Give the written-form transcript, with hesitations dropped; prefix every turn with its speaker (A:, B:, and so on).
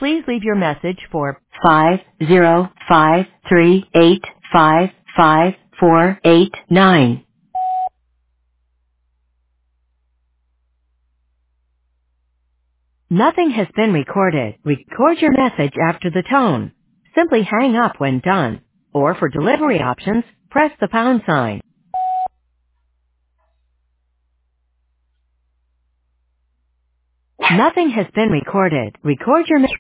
A: Please leave your message for 50538555489. Nothing has been recorded. Record your message after the tone. Simply hang up when done. Or for delivery options, press the pound sign. Nothing has been recorded. Record your message.